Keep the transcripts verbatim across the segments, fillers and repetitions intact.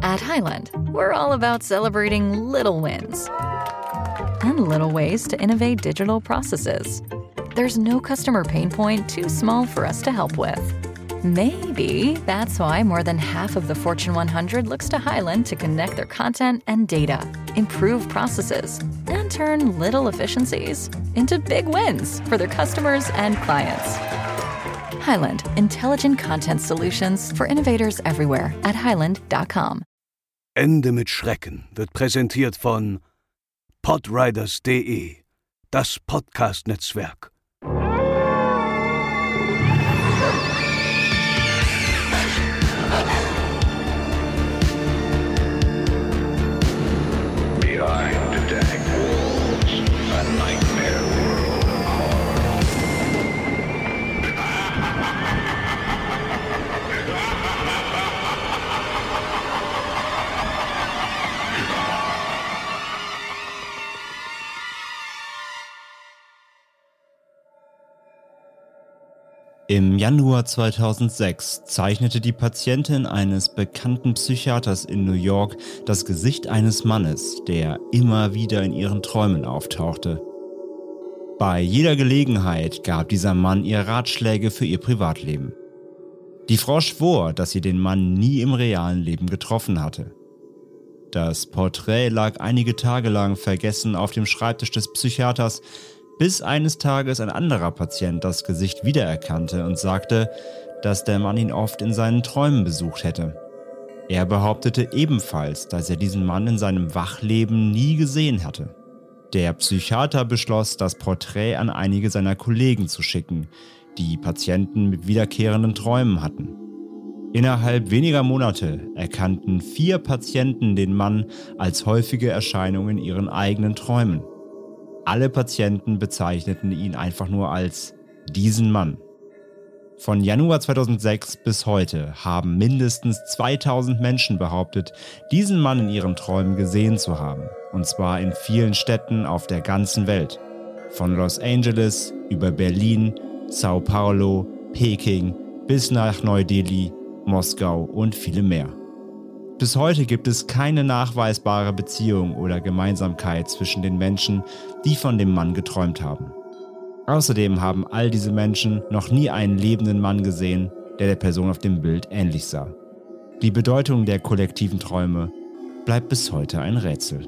At Highland, we're all about celebrating little wins and little ways to innovate digital processes. There's no customer pain point too small for us to help with. Maybe that's why more than half of the Fortune one hundred looks to Highland to connect their content and data, improve processes, and turn little efficiencies into big wins for their customers and clients. Highland, intelligent content solutions for innovators everywhere at highland dot com. Ende mit Schrecken wird präsentiert von podriders punkt de, das Podcast-Netzwerk. Behind the dank walls, a nightmare world of horror. Im Januar zweitausendsechs zeichnete die Patientin eines bekannten Psychiaters in New York das Gesicht eines Mannes, der immer wieder in ihren Träumen auftauchte. Bei jeder Gelegenheit gab dieser Mann ihr Ratschläge für ihr Privatleben. Die Frau schwor, dass sie den Mann nie im realen Leben getroffen hatte. Das Porträt lag einige Tage lang vergessen auf dem Schreibtisch des Psychiaters, bis eines Tages ein anderer Patient das Gesicht wiedererkannte und sagte, dass der Mann ihn oft in seinen Träumen besucht hätte. Er behauptete ebenfalls, dass er diesen Mann in seinem Wachleben nie gesehen hatte. Der Psychiater beschloss, das Porträt an einige seiner Kollegen zu schicken, die Patienten mit wiederkehrenden Träumen hatten. Innerhalb weniger Monate erkannten vier Patienten den Mann als häufige Erscheinung in ihren eigenen Träumen. Alle Patienten bezeichneten ihn einfach nur als diesen Mann. Von Januar zweitausendsechs bis heute haben mindestens zweitausend Menschen behauptet, diesen Mann in ihren Träumen gesehen zu haben. Und zwar in vielen Städten auf der ganzen Welt. Von Los Angeles über Berlin, Sao Paulo, Peking bis nach Neu-Delhi, Moskau und viele mehr. Bis heute gibt es keine nachweisbare Beziehung oder Gemeinsamkeit zwischen den Menschen, die von dem Mann geträumt haben. Außerdem haben all diese Menschen noch nie einen lebenden Mann gesehen, der der Person auf dem Bild ähnlich sah. Die Bedeutung der kollektiven Träume bleibt bis heute ein Rätsel.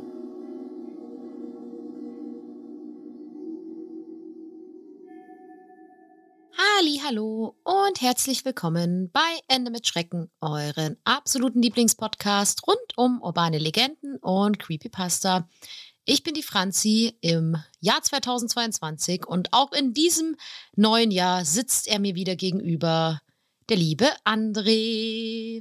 Hallo und herzlich willkommen bei Ende mit Schrecken, euren absoluten Lieblingspodcast rund um urbane Legenden und Creepypasta. Ich bin die Franzi im Jahr zweitausendzweiundzwanzig und auch in diesem neuen Jahr sitzt er mir wieder gegenüber, der liebe André.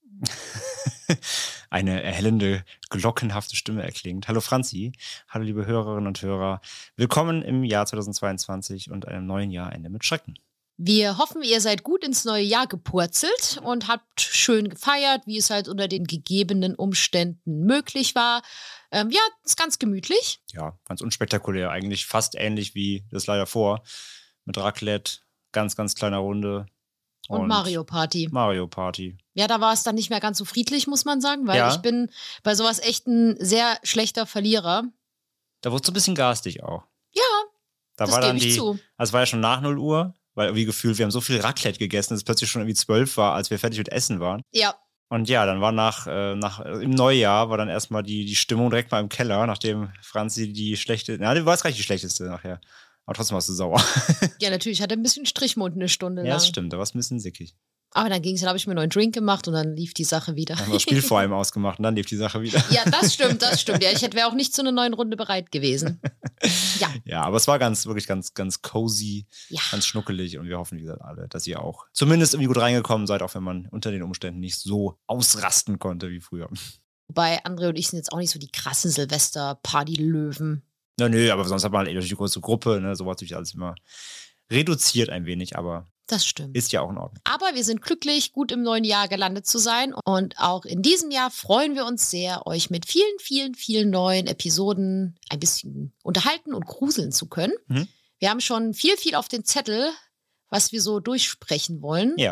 Eine erhellende, glockenhafte Stimme erklingt. Hallo Franzi, hallo liebe Hörerinnen und Hörer. Willkommen im Jahr zweitausendzweiundzwanzig und einem neuen Jahr Ende mit Schrecken. Wir hoffen, ihr seid gut ins neue Jahr gepurzelt und habt schön gefeiert, wie es halt unter den gegebenen Umständen möglich war. Ähm, ja, ist ganz gemütlich. Ja, ganz unspektakulär. Eigentlich fast ähnlich wie das leider vor. Mit Raclette, ganz, ganz kleiner Runde. Und, und Mario Party. Mario Party. Ja, da war es dann nicht mehr ganz so friedlich, muss man sagen, weil ja. ich bin bei sowas echt ein sehr schlechter Verlierer. Da wurde es so ein bisschen garstig auch. Ja, da das war dann gebe ich die, zu. Also es war ja schon nach null Uhr. Weil irgendwie gefühlt, wir haben so viel Raclette gegessen, dass es plötzlich schon irgendwie zwölf war, als wir fertig mit Essen waren. Ja. Und ja, dann war nach, äh, nach im Neujahr war dann erstmal die, die Stimmung direkt mal im Keller, nachdem Franzi die schlechte, na, du warst gar nicht die schlechteste nachher. Aber trotzdem warst du sauer. Ja, natürlich, ich hatte ein bisschen Strichmund eine Stunde lang. Ja, das stimmt, da war es ein bisschen sickig. Aber dann ging es, dann habe ich mir einen neuen Drink gemacht und dann lief die Sache wieder. Dann haben wir das Spiel vor allem ausgemacht und dann lief die Sache wieder. Ja, das stimmt, das stimmt. Ja, ich wäre auch nicht zu einer neuen Runde bereit gewesen. Ja. Ja, aber es war ganz, wirklich ganz, ganz cozy, ja. ganz schnuckelig und wir hoffen, wie gesagt, alle, dass ihr auch zumindest irgendwie gut reingekommen seid, auch wenn man unter den Umständen nicht so ausrasten konnte wie früher. Wobei André und ich sind jetzt auch nicht so die krassen Silvester-Party-Löwen. Na nö, aber sonst hat man halt die große Gruppe, ne, so war natürlich alles immer reduziert ein wenig, aber das stimmt. Ist ja auch in Ordnung. Aber wir sind glücklich, gut im neuen Jahr gelandet zu sein. Und auch in diesem Jahr freuen wir uns sehr, euch mit vielen, vielen, vielen neuen Episoden ein bisschen unterhalten und gruseln zu können. Mhm. Wir haben schon viel, viel auf den Zettel, was wir so durchsprechen wollen. Ja.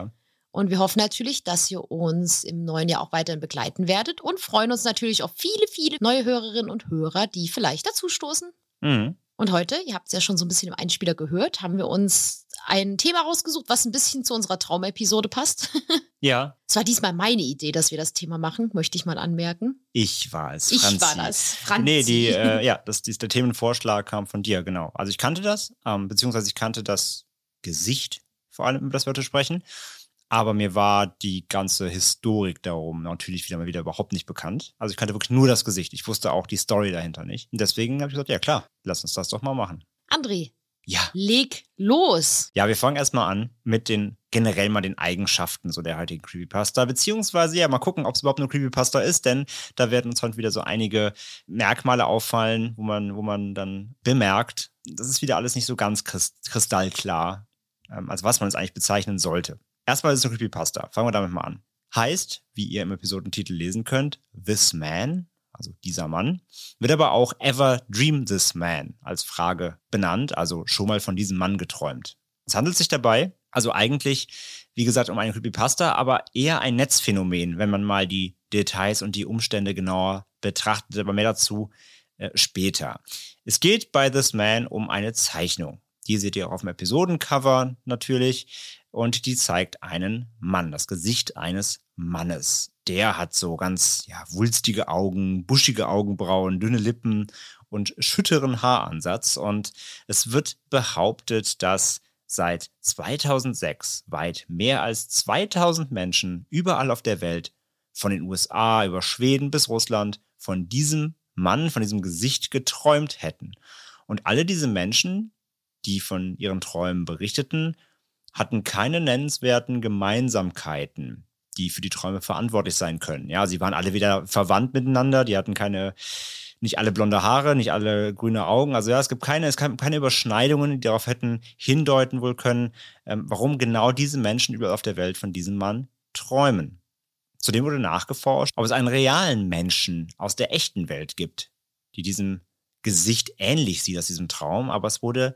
Und wir hoffen natürlich, dass ihr uns im neuen Jahr auch weiterhin begleiten werdet und freuen uns natürlich auf viele, viele neue Hörerinnen und Hörer, die vielleicht dazustoßen. Mhm. Und heute, ihr habt es ja schon so ein bisschen im Einspieler gehört, haben wir uns ein Thema rausgesucht, was ein bisschen zu unserer Traumepisode passt. Ja. Es war diesmal meine Idee, dass wir das Thema machen, möchte ich mal anmerken. Ich war es, Ich Franzi. war das, Franzi. Nee, die, äh, ja, das, dies, der Themenvorschlag kam von dir, genau. Also ich kannte das, ähm, beziehungsweise ich kannte das Gesicht, vor allem, über das wir heute sprechen. Aber mir war die ganze Historik darum natürlich wieder mal wieder überhaupt nicht bekannt. Also ich kannte wirklich nur das Gesicht. Ich wusste auch die Story dahinter nicht. Und deswegen habe ich gesagt, ja klar, lass uns das doch mal machen. André, Ja. leg los. Ja, wir fangen erstmal an mit den, generell mal den Eigenschaften so der heutigen Creepypasta, beziehungsweise ja, mal gucken, ob es überhaupt eine Creepypasta ist, denn da werden uns heute wieder so einige Merkmale auffallen, wo man, wo man dann bemerkt, das ist wieder alles nicht so ganz kristallklar, ähm, als was man es eigentlich bezeichnen sollte. Erstmal ist es eine Creepypasta. Fangen wir damit mal an. Heißt, wie ihr im Episodentitel lesen könnt, This Man, also dieser Mann, wird aber auch Ever Dream This Man als Frage benannt, also schon mal von diesem Mann geträumt. Es handelt sich dabei also eigentlich, wie gesagt, um eine Creepypasta, aber eher ein Netzphänomen, wenn man mal die Details und die Umstände genauer betrachtet, aber mehr dazu äh, später. Es geht bei This Man um eine Zeichnung. Die seht ihr auch auf dem Episodencover natürlich. Und die zeigt einen Mann, das Gesicht eines Mannes. Der hat so ganz ja, wulstige Augen, buschige Augenbrauen, dünne Lippen und schütteren Haaransatz. Und es wird behauptet, dass seit zweitausendsechs weit mehr als zweitausend Menschen überall auf der Welt, von den U S A über Schweden bis Russland, von diesem Mann, von diesem Gesicht geträumt hätten. Und alle diese Menschen, die von ihren Träumen berichteten, hatten keine nennenswerten Gemeinsamkeiten, die für die Träume verantwortlich sein können. Ja, sie waren alle wieder verwandt miteinander, die hatten keine, nicht alle blonde Haare, nicht alle grüne Augen. Also ja, es gibt keine, es gab keine Überschneidungen, die darauf hätten hindeuten wohl können, ähm, warum genau diese Menschen überall auf der Welt von diesem Mann träumen. Zudem wurde nachgeforscht, ob es einen realen Menschen aus der echten Welt gibt, die diesem Gesicht ähnlich sieht aus diesem Traum, aber es wurde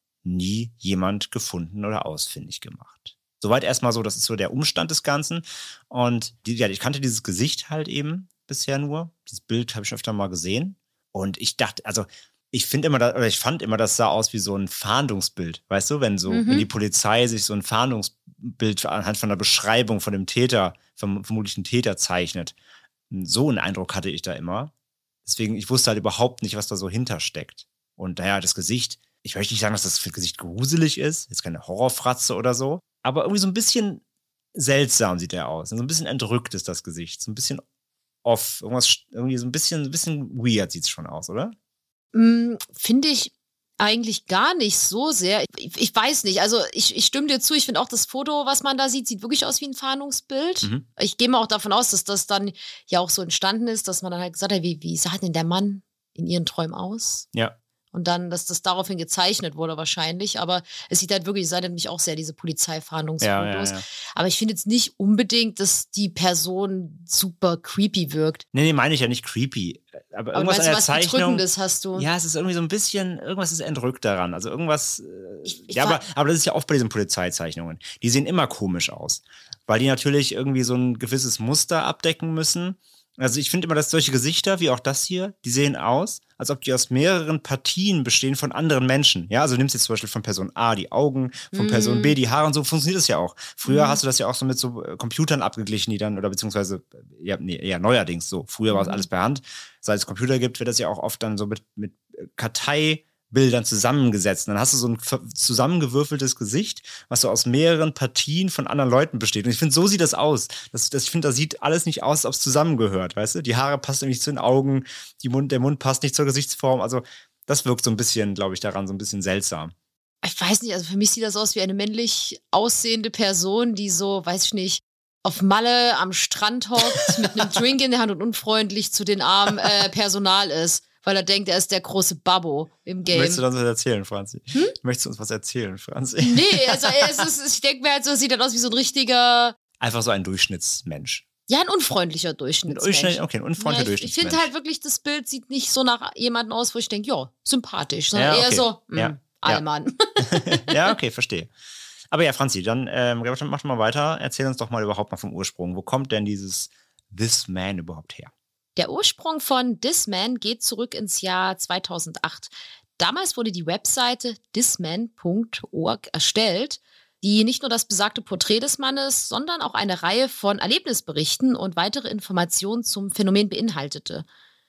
nie jemand gefunden oder ausfindig gemacht. Soweit erstmal so, das ist so der Umstand des Ganzen. Und die, ja, ich kannte dieses Gesicht halt eben bisher nur. Dieses Bild habe ich schon öfter mal gesehen. Und ich dachte, also ich finde immer, oder ich fand immer, das sah aus wie so ein Fahndungsbild. Weißt du, wenn so, Mhm. wenn die Polizei sich so ein Fahndungsbild anhand von der Beschreibung von dem Täter, vom vermutlichen Täter zeichnet. So einen Eindruck hatte ich da immer. Deswegen, ich wusste halt überhaupt nicht, was da so hintersteckt. Und naja, das Gesicht, ich möchte nicht sagen, dass das Gesicht gruselig ist, jetzt keine Horrorfratze oder so, aber irgendwie so ein bisschen seltsam sieht er aus. So ein bisschen entrückt ist das Gesicht, so ein bisschen off, irgendwas, irgendwie so ein bisschen, ein bisschen weird sieht es schon aus, oder? Mm, Finde ich eigentlich gar nicht so sehr. Ich, ich weiß nicht, also ich, ich stimme dir zu, ich finde auch das Foto, was man da sieht, sieht wirklich aus wie ein Fahndungsbild. Mhm. Ich gehe mal auch davon aus, dass das dann ja auch so entstanden ist, dass man dann halt gesagt hat, wie, wie sah denn der Mann in ihren Träumen aus? Ja. Und dann, dass das daraufhin gezeichnet wurde wahrscheinlich. Aber es sieht halt wirklich, es erinnert mich auch sehr, diese Polizeifahndungsfotos. Ja, ja, ja. Aber ich finde jetzt nicht unbedingt, dass die Person super creepy wirkt. Nee, nee, meine ich ja nicht creepy. Aber Aber irgendwas meinst an du, der was Zeichnung. Bedrückendes hast du? Ja, es ist irgendwie so ein bisschen, irgendwas ist entrückt daran. Also irgendwas. Äh, Ich- ich ja, war- aber, aber das ist ja oft bei diesen Polizeizeichnungen. Die sehen immer komisch aus. Weil die natürlich irgendwie so ein gewisses Muster abdecken müssen. Also ich finde immer, dass solche Gesichter, wie auch das hier, die sehen aus, als ob die aus mehreren Partien bestehen von anderen Menschen. Ja, also du nimmst jetzt zum Beispiel von Person A die Augen, von Mhm. Person B die Haare und so funktioniert das ja auch. Früher Mhm. hast du das ja auch so mit so äh, Computern abgeglichen, die dann, oder beziehungsweise, äh, ja, nee, eher neuerdings so. Früher war es Mhm. alles per Hand. Seit es Computer gibt, wird das ja auch oft dann so mit, mit äh, Karteibildern zusammengesetzt. Und dann hast du so ein ver- zusammengewürfeltes Gesicht, was so aus mehreren Partien von anderen Leuten besteht. Und ich finde, so sieht das aus. Das, das, ich finde, da sieht alles nicht aus, als ob es zusammengehört, weißt du? Die Haare passen nicht zu den Augen, die Mund, der Mund passt nicht zur Gesichtsform. Also das wirkt so ein bisschen, glaube ich, daran so ein bisschen seltsam. Ich weiß nicht, also für mich sieht das aus wie eine männlich aussehende Person, die so, weiß ich nicht, auf Malle am Strand hockt, mit einem Drink in der Hand und unfreundlich zu den armen äh, Personal ist, weil er denkt, er ist der große Babbo im Game. Möchtest du uns was erzählen, Franzi? Hm? Möchtest du uns was erzählen, Franzi? Nee, also es ist, ich denke mir halt so, es sieht dann aus wie so ein richtiger, Einfach so ein Durchschnittsmensch. ja, ein unfreundlicher Ein Durchschnittsmensch. Durchschnitt, okay, ein unfreundlicher Ja, ich ich Durchschnittsmensch. finde halt wirklich, das Bild sieht nicht so nach jemandem aus, wo ich denke, ja, sympathisch, sondern Ja, eher okay. so, mh, Ja. Allmann. Ja, okay, verstehe. Aber ja, Franzi, dann ähm, mach mal weiter. Erzähl uns doch mal überhaupt mal vom Ursprung. Wo kommt denn dieses This Man überhaupt her? Der Ursprung von This Man geht zurück ins Jahr zweitausendacht. Damals wurde die Webseite thisman punkt org erstellt, die nicht nur das besagte Porträt des Mannes, sondern auch eine Reihe von Erlebnisberichten und weitere Informationen zum Phänomen beinhaltete.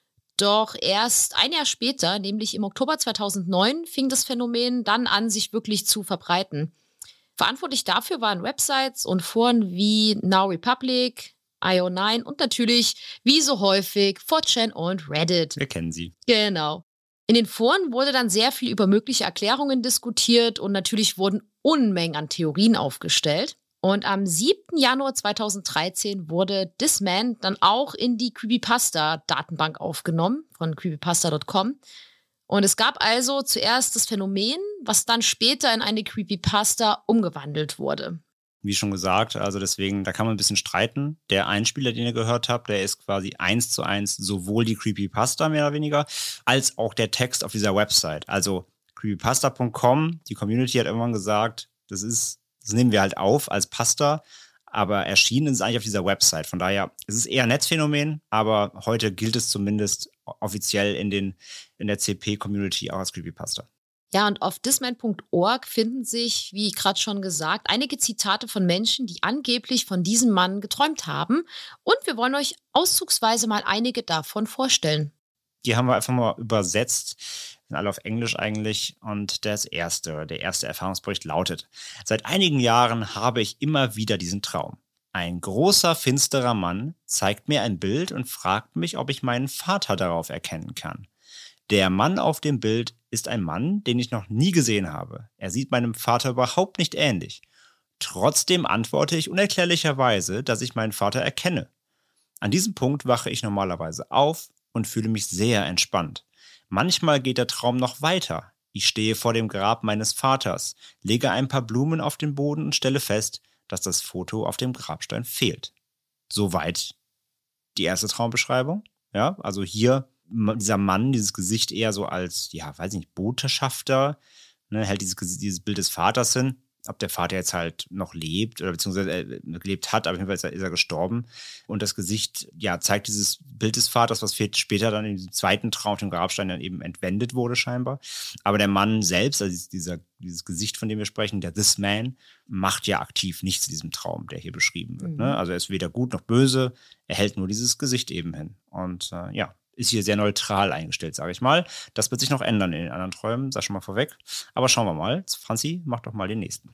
Doch erst ein Jahr später, nämlich im Oktober zweitausendneun, fing das Phänomen dann an, sich wirklich zu verbreiten. Verantwortlich dafür waren Websites und Foren wie Now Republic, I O neun und natürlich, wie so häufig, four chan und Reddit. Wir kennen sie. Genau. In den Foren wurde dann sehr viel über mögliche Erklärungen diskutiert und natürlich wurden Unmengen an Theorien aufgestellt. Und am siebten Januar zweitausenddreizehn wurde This Man dann auch in die Creepypasta-Datenbank aufgenommen von creepypasta punkt com. Und es gab also zuerst das Phänomen, was dann später in eine Creepypasta umgewandelt wurde. Wie schon gesagt, also deswegen, da kann man ein bisschen streiten. Der Einspieler, den ihr gehört habt, der ist quasi eins zu eins sowohl die Creepypasta mehr oder weniger, als auch der Text auf dieser Website. Also creepypasta punkt com, die Community hat irgendwann gesagt, das ist, das nehmen wir halt auf als Pasta, aber erschienen ist es eigentlich auf dieser Website. Von daher, es ist eher ein Netzphänomen, aber heute gilt es zumindest offiziell in, den, in der C P-Community auch als Creepypasta. Ja, und auf thisman punkt org finden sich, wie gerade schon gesagt, einige Zitate von Menschen, die angeblich von diesem Mann geträumt haben. Und wir wollen euch auszugsweise mal einige davon vorstellen. Die haben wir einfach mal übersetzt, sind alle auf Englisch eigentlich. Und das erste, der erste Erfahrungsbericht lautet: Seit einigen Jahren habe ich immer wieder diesen Traum. Ein großer, finsterer Mann zeigt mir ein Bild und fragt mich, ob ich meinen Vater darauf erkennen kann. Der Mann auf dem Bild ist ein Mann, den ich noch nie gesehen habe. Er sieht meinem Vater überhaupt nicht ähnlich. Trotzdem antworte ich unerklärlicherweise, dass ich meinen Vater erkenne. An diesem Punkt wache ich normalerweise auf und fühle mich sehr entspannt. Manchmal geht der Traum noch weiter. Ich stehe vor dem Grab meines Vaters, lege ein paar Blumen auf den Boden und stelle fest, dass das Foto auf dem Grabstein fehlt. Soweit die erste Traumbeschreibung. Ja, also hier dieser Mann, dieses Gesicht eher so als, ja, weiß ich nicht, Botschafter, ne, hält dieses, dieses Bild des Vaters hin. Ob der Vater jetzt halt noch lebt oder beziehungsweise äh, gelebt hat, aber auf jeden Fall ist er, ist er gestorben. Und das Gesicht, ja, zeigt dieses Bild des Vaters, was später dann in diesem zweiten Traum auf dem Grabstein dann eben entwendet wurde scheinbar. Aber der Mann selbst, also dieser, dieses Gesicht, von dem wir sprechen, der This Man, macht ja aktiv nichts in diesem Traum, der hier beschrieben wird. Mhm. Ne? Also er ist weder gut noch böse, er hält nur dieses Gesicht eben hin. Und äh, ja, ist hier sehr neutral eingestellt, sage ich mal. Das wird sich noch ändern in den anderen Träumen, sag schon mal vorweg. Aber schauen wir mal. Franzi, mach doch mal den nächsten.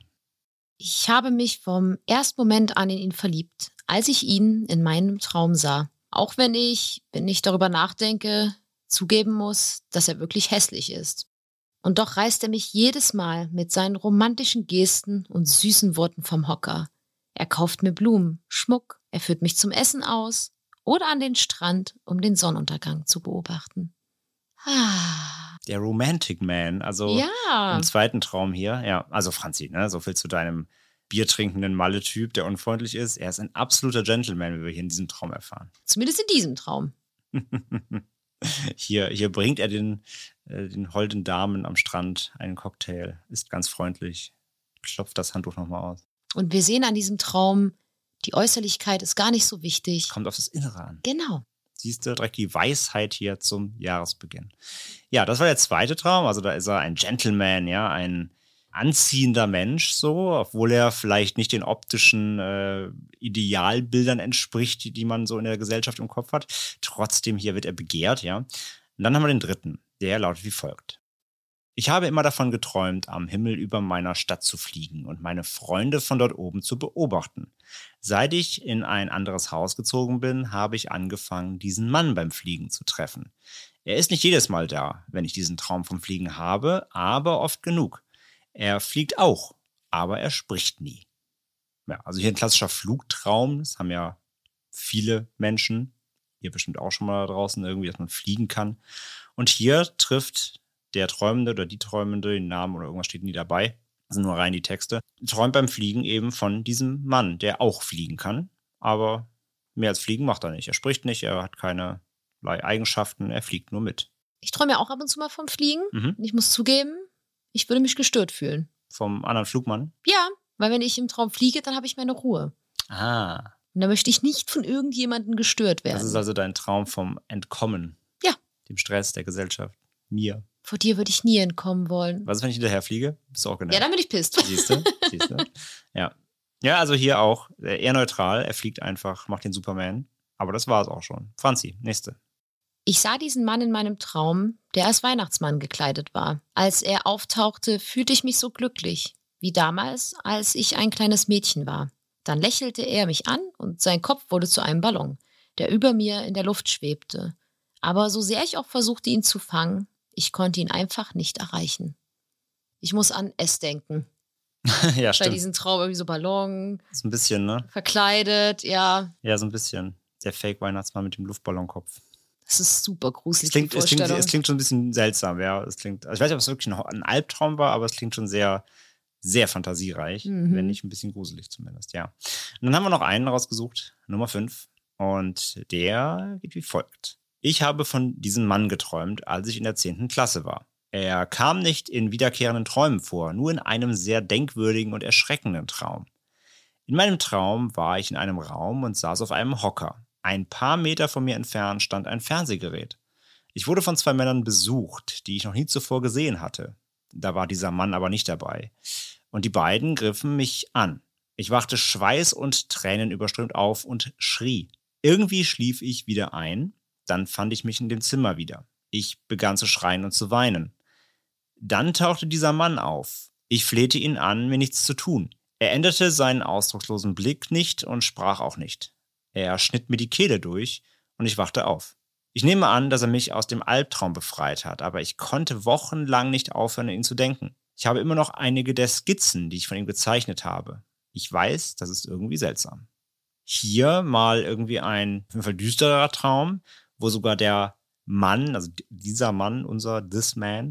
Ich habe mich vom ersten Moment an in ihn verliebt, als ich ihn in meinem Traum sah. Auch wenn ich, wenn ich darüber nachdenke, zugeben muss, dass er wirklich hässlich ist. Und doch reißt er mich jedes Mal mit seinen romantischen Gesten und süßen Worten vom Hocker. Er kauft mir Blumen, Schmuck, er führt mich zum Essen aus oder an den Strand, um den Sonnenuntergang zu beobachten. Ah. Der Romantic Man, also ja. Im zweiten Traum hier. Ja, also Franzi, ne, so viel zu deinem biertrinkenden Malle-Typ, der unfreundlich ist. Er ist ein absoluter Gentleman, wie wir hier in diesem Traum erfahren. Zumindest in diesem Traum. hier, hier bringt er den, äh, den holden Damen am Strand einen Cocktail, ist ganz freundlich, klopft das Handtuch nochmal aus. Und wir sehen an diesem Traum, die Äußerlichkeit ist gar nicht so wichtig. Kommt auf das Innere an. Genau. Siehst du, direkt die Weisheit hier zum Jahresbeginn. Ja, das war der zweite Traum. Also da ist er ein Gentleman, ja, ein anziehender Mensch, so, obwohl er vielleicht nicht den optischen äh, Idealbildern entspricht, die, die man so in der Gesellschaft im Kopf hat. Trotzdem, hier wird er begehrt, ja. Und dann haben wir den dritten, der lautet wie folgt. Ich habe immer davon geträumt, am Himmel über meiner Stadt zu fliegen und meine Freunde von dort oben zu beobachten. Seit ich in ein anderes Haus gezogen bin, habe ich angefangen, diesen Mann beim Fliegen zu treffen. Er ist nicht jedes Mal da, wenn ich diesen Traum vom Fliegen habe, aber oft genug. Er fliegt auch, aber er spricht nie. Ja, also hier ein klassischer Flugtraum, das haben ja viele Menschen, ihr bestimmt auch schon mal da draußen irgendwie, dass man fliegen kann. Und hier trifft der Träumende oder die Träumende, den Namen oder irgendwas steht nie dabei, das sind nur rein die Texte, träumt beim Fliegen eben von diesem Mann, der auch fliegen kann, aber mehr als fliegen macht er nicht. Er spricht nicht, er hat keine Eigenschaften, er fliegt nur mit. Ich träume ja auch ab und zu mal vom Fliegen. Mhm. Und ich muss zugeben, ich würde mich gestört fühlen. Vom anderen Flugmann? Ja, Weil wenn ich im Traum fliege, dann habe ich meine Ruhe. Ah. Und da möchte ich nicht von irgendjemandem gestört werden. Das ist also dein Traum vom Entkommen. Ja. Dem Stress der Gesellschaft. Mir. Vor dir würde ich nie entkommen wollen. Was ist, wenn ich hinterher fliege? Bist du auch genervt? Ja, dann bin ich pisst. Siehst du? Siehst du? Ja. Ja, also hier auch eher neutral. Er fliegt einfach, macht den Superman. Aber das war es auch schon. Franzi, nächste. Ich sah diesen Mann in meinem Traum, der als Weihnachtsmann gekleidet war. Als er auftauchte, fühlte ich mich so glücklich, wie damals, als ich ein kleines Mädchen war. Dann lächelte er mich an und sein Kopf wurde zu einem Ballon, der über mir in der Luft schwebte. Aber so sehr ich auch versuchte, ihn zu fangen, ich konnte ihn einfach nicht erreichen. Ich muss an S denken. Ja, Bei stimmt. diesem Traum irgendwie so Ballon, So ein bisschen, ne? verkleidet, ja. Ja, so ein bisschen. Der Fake-Weihnachtsmann mit dem Luftballonkopf. Das ist super Es gruselig, klingt, die es, klingt, Vorstellung. es klingt schon ein bisschen seltsam, ja. Es klingt, also ich weiß nicht, ob es wirklich ein, ein Albtraum war, aber es klingt schon sehr, sehr fantasiereich, Mhm. wenn nicht ein bisschen gruselig zumindest, ja. Und dann haben wir noch einen rausgesucht, Nummer fünf. Und der geht wie folgt. Ich habe von diesem Mann geträumt, als ich in der zehnten Klasse war. Er kam nicht in wiederkehrenden Träumen vor, nur in einem sehr denkwürdigen und erschreckenden Traum. In meinem Traum war ich in einem Raum und saß auf einem Hocker. Ein paar Meter von mir entfernt stand ein Fernsehgerät. Ich wurde von zwei Männern besucht, die ich noch nie zuvor gesehen hatte. Da war dieser Mann aber nicht dabei. Und die beiden griffen mich an. Ich wachte Schweiß und Tränen überströmt auf und schrie. Irgendwie schlief ich wieder ein, dann fand ich mich in dem Zimmer wieder. Ich begann zu schreien und zu weinen. Dann tauchte dieser Mann auf. Ich flehte ihn an, mir nichts zu tun. Er änderte seinen ausdruckslosen Blick nicht und sprach auch nicht. Er schnitt mir die Kehle durch und ich wachte auf. Ich nehme an, dass er mich aus dem Albtraum befreit hat, aber ich konnte wochenlang nicht aufhören, an ihn zu denken. Ich habe immer noch einige der Skizzen, die ich von ihm gezeichnet habe. Ich weiß, das ist irgendwie seltsam. Hier mal irgendwie ein auf jeden Fall düsterer Traum, wo sogar der Mann, also dieser Mann, unser This Man,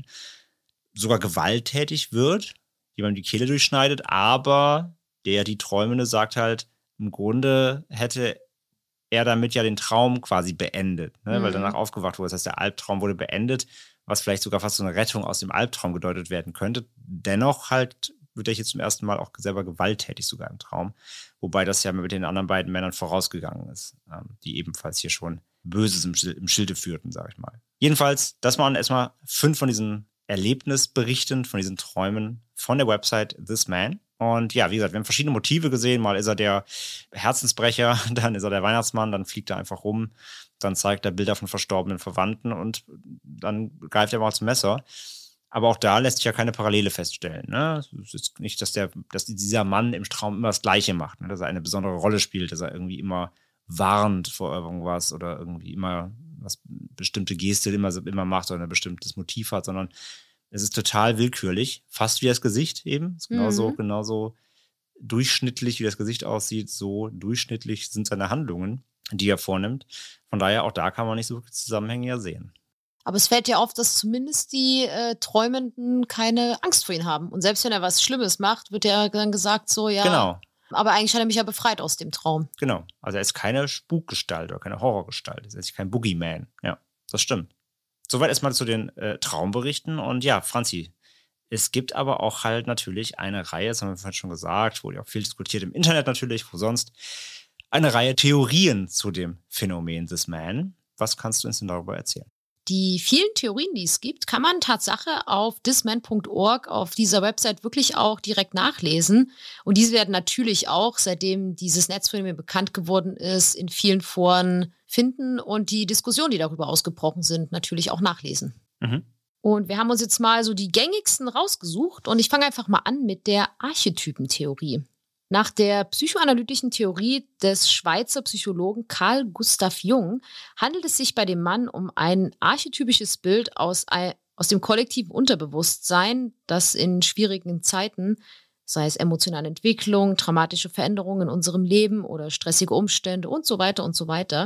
sogar gewalttätig wird, jemandem die Kehle durchschneidet, aber der, die Träumende, sagt halt, im Grunde hätte er damit ja den Traum quasi beendet, ne? Mhm. Weil danach aufgewacht wurde. Das heißt, der Albtraum wurde beendet, was vielleicht sogar fast so eine Rettung aus dem Albtraum gedeutet werden könnte. Dennoch halt wird er hier zum ersten Mal auch selber gewalttätig sogar im Traum, wobei das ja mit den anderen beiden Männern vorausgegangen ist, ähm, die ebenfalls hier schon Böses im, Schil- im Schilde führten, sag ich mal. Jedenfalls, das waren erstmal fünf von diesen Erlebnisberichten, von diesen Träumen von der Website This Man. Und ja, wie gesagt, wir haben verschiedene Motive gesehen. Mal ist er der Herzensbrecher, dann ist er der Weihnachtsmann, dann fliegt er einfach rum, dann zeigt er Bilder von verstorbenen Verwandten und dann greift er mal zum Messer. Aber auch da lässt sich ja keine Parallele feststellen. Ne? Es ist nicht, dass, der, dass dieser Mann im Traum immer das Gleiche macht, ne? Dass er eine besondere Rolle spielt, dass er irgendwie immer warnt vor irgendwas oder irgendwie immer was bestimmte Geste immer, immer macht oder ein bestimmtes Motiv hat, sondern es ist total willkürlich, fast wie das Gesicht eben. Ist genauso, Mhm. genauso durchschnittlich, wie das Gesicht aussieht, so durchschnittlich sind seine Handlungen, die er vornimmt. Von daher auch da kann man nicht so wirklich Zusammenhänge ja sehen. Aber es fällt ja auf, dass zumindest die äh, Träumenden keine Angst vor ihm haben. Und selbst wenn er was Schlimmes macht, wird ja dann gesagt so, ja, Genau, aber eigentlich hat er mich ja befreit aus dem Traum. genau. Also er ist keine Spukgestalt oder keine Horrorgestalt. Er ist kein Boogeyman. Ja, das stimmt. Soweit erstmal zu den äh, Traumberichten. Und ja, Franzi, es gibt aber auch halt natürlich eine Reihe, das haben wir vorhin schon gesagt, wurde ja auch viel diskutiert im Internet natürlich, wo sonst, eine Reihe Theorien zu dem Phänomen This Man. Was kannst du uns denn darüber erzählen? Die vielen Theorien, die es gibt, kann man Tatsache auf thisman punkt org auf dieser Website wirklich auch direkt nachlesen. Und diese werden natürlich auch, seitdem dieses Netzphänomen bekannt geworden ist, in vielen Foren finden und die Diskussionen, die darüber ausgebrochen sind, natürlich auch nachlesen. Mhm. Und wir haben uns jetzt mal so die gängigsten rausgesucht und ich fange einfach mal an mit der Archetypentheorie. Nach der psychoanalytischen Theorie des Schweizer Psychologen Carl Gustav Jung handelt es sich bei dem Mann um ein archetypisches Bild aus, ein, aus dem kollektiven Unterbewusstsein, das in schwierigen Zeiten, sei es emotionale Entwicklung, traumatische Veränderungen in unserem Leben oder stressige Umstände und so weiter und so weiter,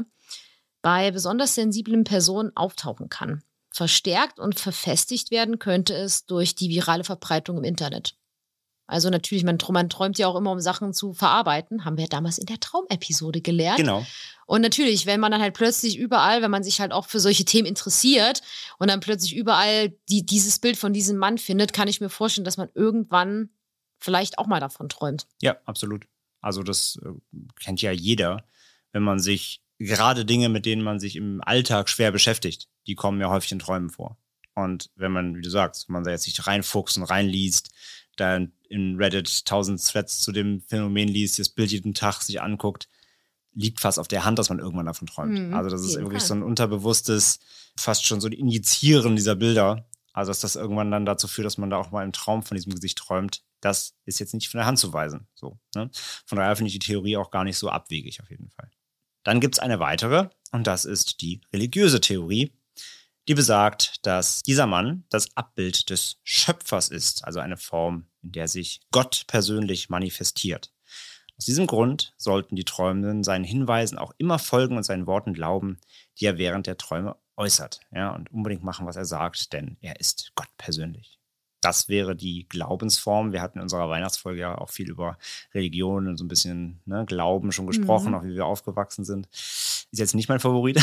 bei besonders sensiblen Personen auftauchen kann. Verstärkt und verfestigt werden könnte es durch die virale Verbreitung im Internet. Also natürlich, man, man träumt ja auch immer, um Sachen zu verarbeiten. Haben wir damals in der Traumepisode gelernt. Genau. Und natürlich, wenn man dann halt plötzlich überall, wenn man sich halt auch für solche Themen interessiert und dann plötzlich überall die, dieses Bild von diesem Mann findet, kann ich mir vorstellen, dass man irgendwann vielleicht auch mal davon träumt. Ja, absolut. Also das äh, kennt ja jeder, wenn man sich, gerade Dinge, mit denen man sich im Alltag schwer beschäftigt, die kommen ja häufig in Träumen vor. Und wenn man, wie du sagst, wenn man da jetzt sich reinfuchst und reinliest, dann in Reddit tausend Threads zu dem Phänomen liest, das Bild jeden Tag sich anguckt, liegt fast auf der Hand, dass man irgendwann davon träumt. Mhm, also das ist jeden wirklich Fall. so ein unterbewusstes, fast schon so ein Injizieren dieser Bilder. Also dass das irgendwann dann dazu führt, dass man da auch mal im Traum von diesem Gesicht träumt. Das ist jetzt nicht von der Hand zu weisen. So, ne? Von daher finde ich die Theorie auch gar nicht so abwegig auf jeden Fall. Dann gibt es eine weitere und das ist die religiöse Theorie, die besagt, dass dieser Mann das Abbild des Schöpfers ist, also eine Form, in der sich Gott persönlich manifestiert. Aus diesem Grund sollten die Träumenden seinen Hinweisen auch immer folgen und seinen Worten glauben, die er während der Träume äußert. Ja, und unbedingt machen, was er sagt, denn er ist Gott persönlich. Das wäre die Glaubensform. Wir hatten in unserer Weihnachtsfolge ja auch viel über Religion und so ein bisschen ne, Glauben schon gesprochen, Mhm. auch wie wir aufgewachsen sind. Ist jetzt nicht mein Favorit.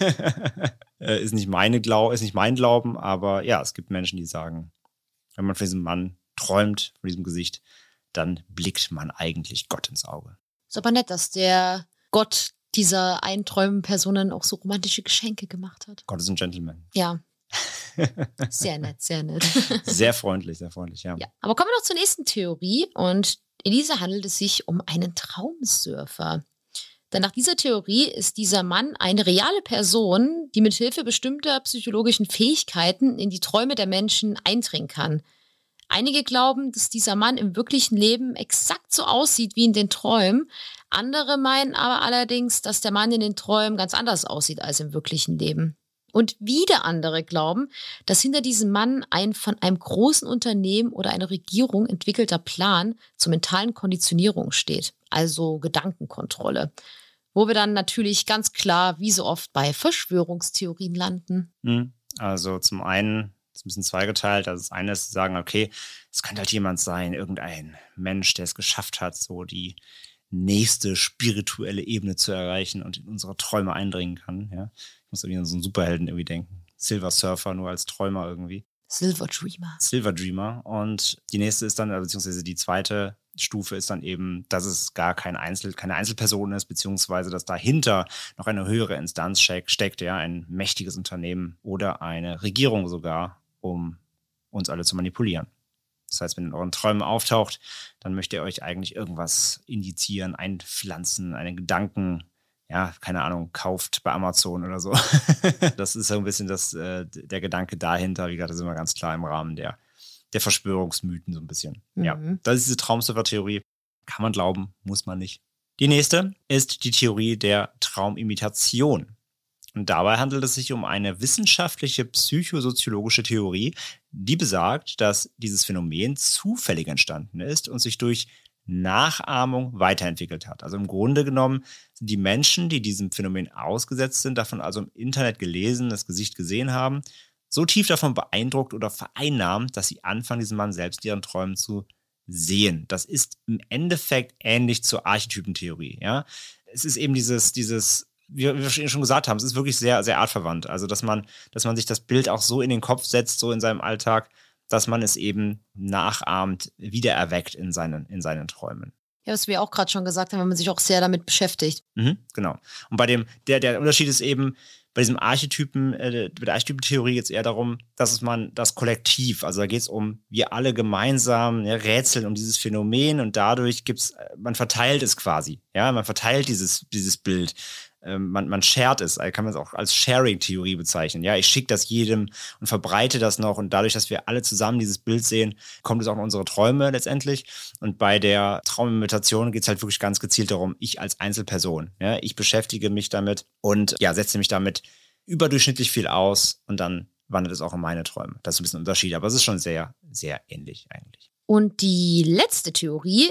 ist nicht meine Glau- ist nicht mein Glauben, aber ja, es gibt Menschen, die sagen, wenn man von diesem Mann träumt, von diesem Gesicht, dann blickt man eigentlich Gott ins Auge. Ist aber nett, dass der Gott dieser einträumenden Personen auch so romantische Geschenke gemacht hat. Gott ist ein Gentleman. Ja. Sehr nett, sehr nett. Sehr freundlich, sehr freundlich, ja. Ja. Aber kommen wir noch zur nächsten Theorie und in dieser handelt es sich um einen Traumsurfer. Denn nach dieser Theorie ist dieser Mann eine reale Person, die mit Hilfe bestimmter psychologischen Fähigkeiten in die Träume der Menschen eindringen kann. Einige glauben, dass dieser Mann im wirklichen Leben exakt so aussieht wie in den Träumen. Andere meinen aber allerdings, dass der Mann in den Träumen ganz anders aussieht als im wirklichen Leben. Und wieder andere glauben, dass hinter diesem Mann ein von einem großen Unternehmen oder einer Regierung entwickelter Plan zur mentalen Konditionierung steht, also Gedankenkontrolle. Wo wir dann natürlich ganz klar, wie so oft, bei Verschwörungstheorien landen. Also zum einen ist ein bisschen zweigeteilt. Also das eine ist zu sagen, okay, es könnte halt jemand sein, irgendein Mensch, der es geschafft hat, so die nächste spirituelle Ebene zu erreichen und in unsere Träume eindringen kann. Ja? Ich muss irgendwie an so einen Superhelden irgendwie denken. Silver Surfer, nur als Träumer irgendwie. Silver Dreamer. Silver Dreamer. Und die nächste ist dann, beziehungsweise die zweite Stufe ist dann eben, dass es gar kein Einzel, keine Einzelperson ist, beziehungsweise dass dahinter noch eine höhere Instanz steckt, ja, ein mächtiges Unternehmen oder eine Regierung sogar, um uns alle zu manipulieren. Das heißt, wenn in euren Träumen auftaucht, dann möchte er euch eigentlich irgendwas indizieren, einpflanzen, einen Gedanken, ja, keine Ahnung, kauft bei Amazon oder so. Das ist so ein bisschen das, äh, der Gedanke dahinter. Wie gesagt, das ist immer ganz klar im Rahmen der, der Verschwörungsmythen so ein bisschen. Mhm. Ja, das ist diese Traumsurfer-Theorie. Kann man glauben, muss man nicht. Die nächste ist die Theorie der Traumimitation. Und dabei handelt es sich um eine wissenschaftliche psychosoziologische Theorie, die besagt, dass dieses Phänomen zufällig entstanden ist und sich durch Nachahmung weiterentwickelt hat. Also im Grunde genommen sind die Menschen, die diesem Phänomen ausgesetzt sind, davon also im Internet gelesen, das Gesicht gesehen haben, so tief davon beeindruckt oder vereinnahmt, dass sie anfangen, diesen Mann selbst in ihren Träumen zu sehen. Das ist im Endeffekt ähnlich zur Archetypentheorie. Ja? Es ist eben dieses, dieses wie wir schon gesagt haben, es ist wirklich sehr, sehr artverwandt. Also, dass man, dass man sich das Bild auch so in den Kopf setzt, so in seinem Alltag, dass man es eben nachahmt, wiedererweckt in seinen, in seinen Träumen. Ja, was wir auch gerade schon gesagt haben, wenn man sich auch sehr damit beschäftigt. Mhm, genau. Und bei dem, der, der Unterschied ist eben, bei diesem Archetypen, äh, bei der Archetypentheorie geht es eher darum, dass man das Kollektiv, also da geht es um, wir alle gemeinsam ja, rätseln um dieses Phänomen und dadurch gibt's, man verteilt es quasi, ja, man verteilt dieses, dieses Bild. Man, man shared es, kann man es auch als Sharing-Theorie bezeichnen. Ja, ich schicke das jedem und verbreite das noch und dadurch, dass wir alle zusammen dieses Bild sehen, kommt es auch in unsere Träume letztendlich. Und bei der Traumimitation geht es halt wirklich ganz gezielt darum, ich als Einzelperson, ja, ich beschäftige mich damit und ja, setze mich damit überdurchschnittlich viel aus und dann wandert es auch in meine Träume. Das ist ein bisschen ein Unterschied, aber es ist schon sehr, sehr ähnlich eigentlich. Und die letzte Theorie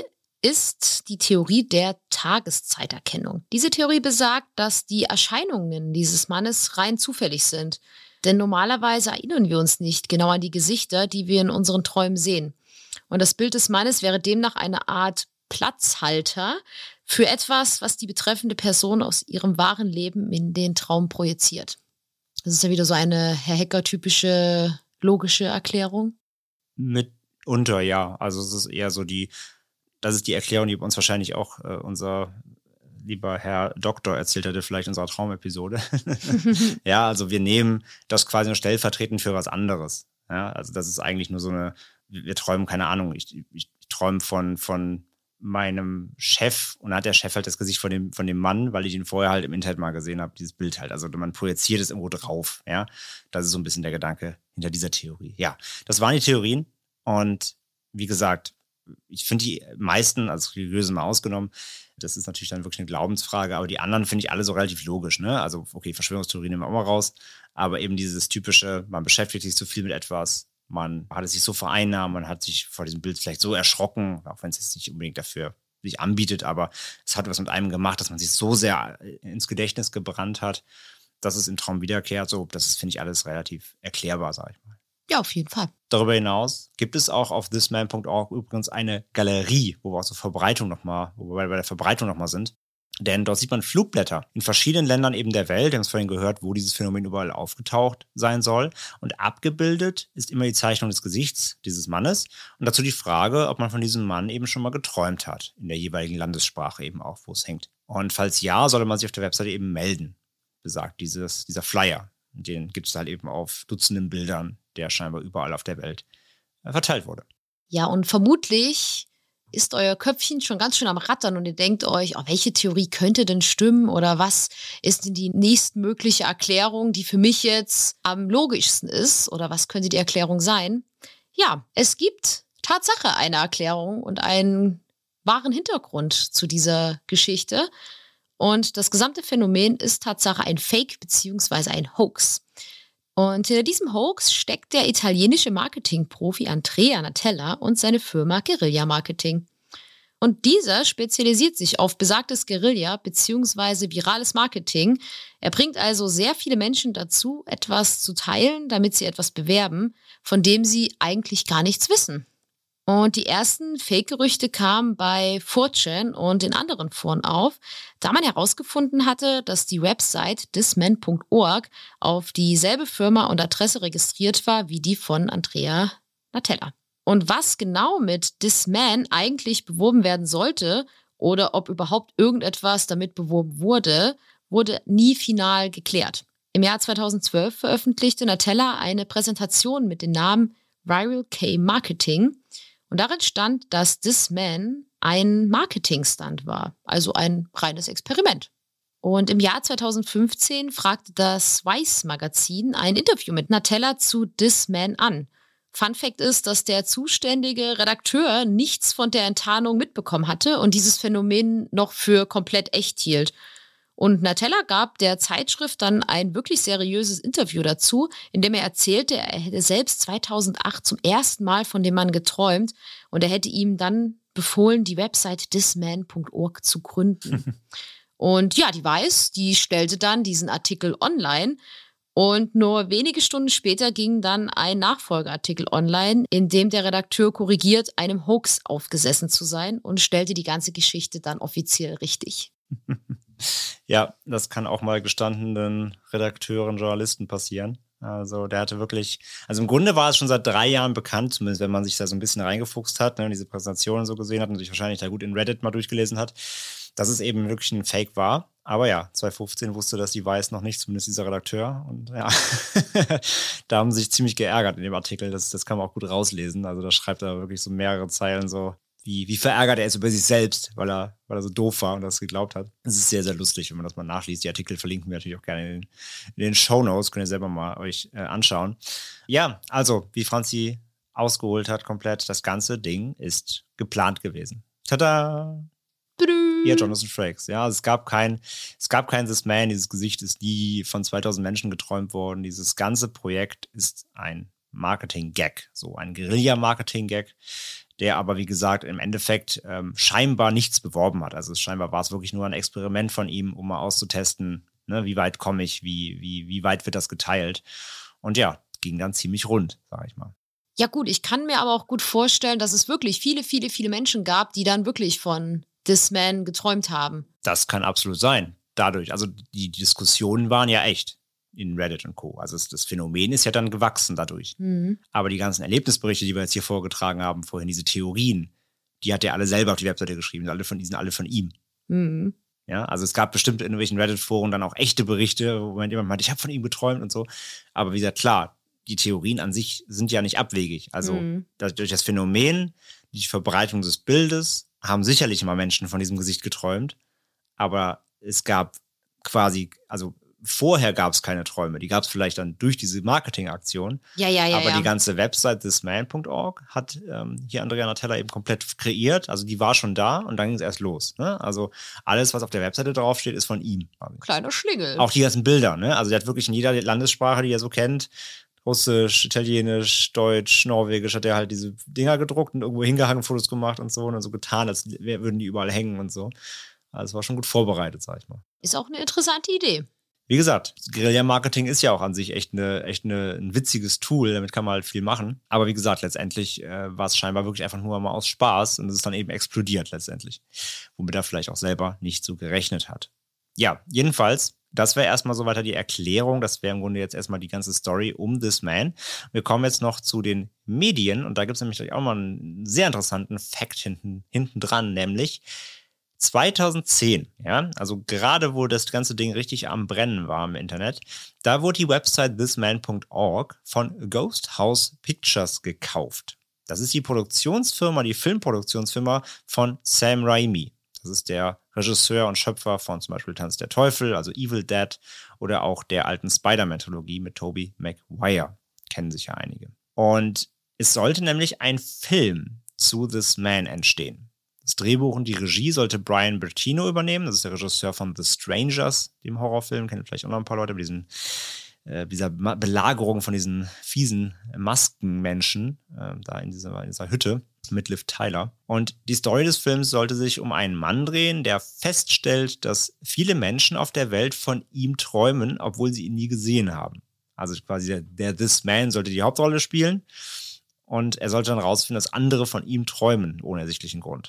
ist die Theorie der Tageszeiterkennung. Diese Theorie besagt, dass die Erscheinungen dieses Mannes rein zufällig sind. Denn normalerweise erinnern wir uns nicht genau an die Gesichter, die wir in unseren Träumen sehen. Und das Bild des Mannes wäre demnach eine Art Platzhalter für etwas, was die betreffende Person aus ihrem wahren Leben in den Traum projiziert. Das ist ja wieder so eine Herr Hecker-typische logische Erklärung. Mit unter, ja. Also es ist eher so die, das ist die Erklärung, die uns wahrscheinlich auch äh, unser lieber Herr Doktor erzählt hatte, vielleicht in unserer Traumepisode. Ja, also wir nehmen das quasi nur stellvertretend für was anderes. Ja, also das ist eigentlich nur so eine, wir träumen, keine Ahnung, ich, ich, ich träume von, von meinem Chef und dann hat der Chef halt das Gesicht von dem, von dem Mann, weil ich ihn vorher halt im Internet mal gesehen habe, dieses Bild halt. Also man projiziert es irgendwo drauf, ja. Das ist so ein bisschen der Gedanke hinter dieser Theorie. Ja, das waren die Theorien und wie gesagt, ich finde die meisten, also religiöse mal ausgenommen, das ist natürlich dann wirklich eine Glaubensfrage, aber die anderen finde ich alle so relativ logisch, ne? Also, okay, Verschwörungstheorien nehmen wir auch mal raus, aber eben dieses typische, man beschäftigt sich zu viel mit etwas, man hat es sich so vereinnahmt, man hat sich vor diesem Bild vielleicht so erschrocken, auch wenn es jetzt nicht unbedingt dafür sich anbietet, aber es hat was mit einem gemacht, dass man sich so sehr ins Gedächtnis gebrannt hat, dass es im Traum wiederkehrt. So, das ist, finde ich, alles relativ erklärbar, sage ich mal. Ja, auf jeden Fall. Darüber hinaus gibt es auch auf this man punkt org übrigens eine Galerie, wo wir auch so Verbreitung nochmal, wo wir bei der Verbreitung nochmal sind. Denn dort sieht man Flugblätter in verschiedenen Ländern eben der Welt. Wir haben es vorhin gehört, wo dieses Phänomen überall aufgetaucht sein soll. Und abgebildet ist immer die Zeichnung des Gesichts dieses Mannes. Und dazu die Frage, ob man von diesem Mann eben schon mal geträumt hat. In der jeweiligen Landessprache eben auch, wo es hängt. Und falls ja, sollte man sich auf der Webseite eben melden, besagt dieses, dieser Flyer. Den gibt es halt eben auf Dutzenden Bildern, der scheinbar überall auf der Welt äh, verteilt wurde. Ja, und vermutlich ist euer Köpfchen schon ganz schön am Rattern und ihr denkt euch, oh, welche Theorie könnte denn stimmen oder was ist denn die nächstmögliche Erklärung, die für mich jetzt am logischsten ist oder was könnte die Erklärung sein? Ja, es gibt Tatsache eine Erklärung und einen wahren Hintergrund zu dieser Geschichte. Und das gesamte Phänomen ist Tatsache ein Fake bzw. ein Hoax. Und hinter diesem Hoax steckt der italienische Marketingprofi Andrea Natella und seine Firma Guerilla Marketing. Und dieser spezialisiert sich auf besagtes Guerilla bzw. virales Marketing. Er bringt also sehr viele Menschen dazu, etwas zu teilen, damit sie etwas bewerben, von dem sie eigentlich gar nichts wissen. Und die ersten Fake-Gerüchte kamen bei four chan und in anderen Foren auf, da man herausgefunden hatte, dass die Website this man punkt org auf dieselbe Firma und Adresse registriert war wie die von Andrea Natella. Und was genau mit this man eigentlich beworben werden sollte oder ob überhaupt irgendetwas damit beworben wurde, wurde nie final geklärt. Im Jahr zweitausendzwölf veröffentlichte Natella eine Präsentation mit dem Namen Viral K Marketing. Und darin stand, dass this man ein Marketing-Stunt war, also ein reines Experiment. Und im Jahr zweitausendfünfzehn fragte das Vice-Magazin ein Interview mit Natella zu this man an. Fun Fact ist, dass der zuständige Redakteur nichts von der Enttarnung mitbekommen hatte und dieses Phänomen noch für komplett echt hielt. Und Natella gab der Zeitschrift dann ein wirklich seriöses Interview dazu, in dem er erzählte, er hätte selbst zweitausendacht zum ersten Mal von dem Mann geträumt und er hätte ihm dann befohlen, die Website this man punkt org zu gründen. Und ja, die Vice, die stellte dann diesen Artikel online und nur wenige Stunden später ging dann ein Nachfolgeartikel online, in dem der Redakteur korrigiert, einem Hoax aufgesessen zu sein und stellte die ganze Geschichte dann offiziell richtig. Ja, das kann auch mal gestandenen Redakteuren, Journalisten passieren. Also der hatte wirklich, also im Grunde war es schon seit drei Jahren bekannt, zumindest wenn man sich da so ein bisschen reingefuchst hat, ne, diese Präsentationen so gesehen hat und sich wahrscheinlich da gut in Reddit mal durchgelesen hat, dass es eben wirklich ein Fake war. Aber ja, zweitausendfünfzehn wusste das die Vice noch nicht, zumindest dieser Redakteur. Und ja, da haben sie sich ziemlich geärgert in dem Artikel. Das, das kann man auch gut rauslesen. Also da schreibt er wirklich so mehrere Zeilen so, Wie, wie verärgert er ist über sich selbst, weil er, weil er so doof war und das geglaubt hat. Es ist sehr, sehr lustig, wenn man das mal nachliest. Die Artikel verlinken wir natürlich auch gerne in den, in den Shownotes. Könnt ihr selber mal euch äh, anschauen. Ja, also, wie Franzi ausgeholt hat komplett, das ganze Ding ist geplant gewesen. Tada! Ja, Jonathan Frakes. Ja, also es gab kein, es gab kein This Man. Dieses Gesicht ist nie von zweitausend Menschen geträumt worden. Dieses ganze Projekt ist ein Marketing-Gag. So ein Guerilla-Marketing-Gag, der aber, wie gesagt, im Endeffekt ähm, scheinbar nichts beworben hat. Also scheinbar war es wirklich nur ein Experiment von ihm, um mal auszutesten, ne, wie weit komme ich, wie, wie, wie weit wird das geteilt. Und ja, ging dann ziemlich rund, sage ich mal. Ja gut, ich kann mir aber auch gut vorstellen, dass es wirklich viele, viele, viele Menschen gab, die dann wirklich von This Man geträumt haben. Das kann absolut sein. Dadurch, also die Diskussionen waren ja echt. in Reddit und Co. Also das, das Phänomen ist ja dann gewachsen dadurch. Mhm. Aber die ganzen Erlebnisberichte, die wir jetzt hier vorgetragen haben, vorhin diese Theorien, die hat er alle selber auf die Webseite geschrieben. Alle von, die sind alle von ihm. Mhm. Ja, also es gab bestimmt in irgendwelchen Reddit-Foren dann auch echte Berichte, wo jemand meinte, ich habe von ihm geträumt und so. Aber wie gesagt, klar, die Theorien an sich sind ja nicht abwegig. Also Mhm. das, durch das Phänomen, die Verbreitung des Bildes, haben sicherlich mal Menschen von diesem Gesicht geträumt. Aber es gab quasi, also vorher gab es keine Träume. Die gab es vielleicht dann durch diese Marketingaktion. Ja, ja, ja. Aber ja. die ganze Website this man punkt org hat ähm, hier Andrea Natella eben komplett kreiert. Also die war schon da und dann ging es erst los. Ne? Also alles, was auf der Webseite draufsteht, ist von ihm. Kleiner Schlingel. Auch die ganzen Bilder. Ne? Also der hat wirklich in jeder Landessprache, die er so kennt, Russisch, Italienisch, Deutsch, Norwegisch, hat er halt diese Dinger gedruckt und irgendwo hingehangen, Fotos gemacht und so und so getan, als würden die überall hängen und so. Also es war schon gut vorbereitet, sag ich mal. Ist auch eine interessante Idee. Wie gesagt, Guerilla-Marketing ist ja auch an sich echt, eine, echt eine, ein witziges Tool, damit kann man halt viel machen. Aber wie gesagt, letztendlich äh, war es scheinbar wirklich einfach nur mal aus Spaß und es ist dann eben explodiert letztendlich. Womit er vielleicht auch selber nicht so gerechnet hat. Ja, jedenfalls, das wäre erstmal so weiter die Erklärung. Das wäre im Grunde jetzt erstmal die ganze Story um This Man. Wir kommen jetzt noch zu den Medien und da gibt es nämlich gleich auch mal einen sehr interessanten Fact hinten, hinten dran, nämlich zweitausendzehn, ja, also gerade wo das ganze Ding richtig am Brennen war im Internet, da wurde die Website this man punkt org von Ghost House Pictures gekauft. Das ist die Produktionsfirma, die Filmproduktionsfirma von Sam Raimi. Das ist der Regisseur und Schöpfer von zum Beispiel Tanz der Teufel, also Evil Dead oder auch der alten Spider-Man-Trilogie mit Tobey Maguire. Kennen sicher einige. Und es sollte nämlich ein Film zu This Man entstehen. Das Drehbuch und die Regie sollte Brian Bertino übernehmen. Das ist der Regisseur von The Strangers, dem Horrorfilm. Kennen vielleicht auch noch ein paar Leute bei diesen, äh, dieser Belagerung von diesen fiesen Maskenmenschen äh, da in dieser, in dieser Hütte mit Liv Tyler. Und die Story des Films sollte sich um einen Mann drehen, der feststellt, dass viele Menschen auf der Welt von ihm träumen, obwohl sie ihn nie gesehen haben. Also quasi der, der This Man sollte die Hauptrolle spielen. Und er sollte dann rausfinden, dass andere von ihm träumen, ohne ersichtlichen Grund.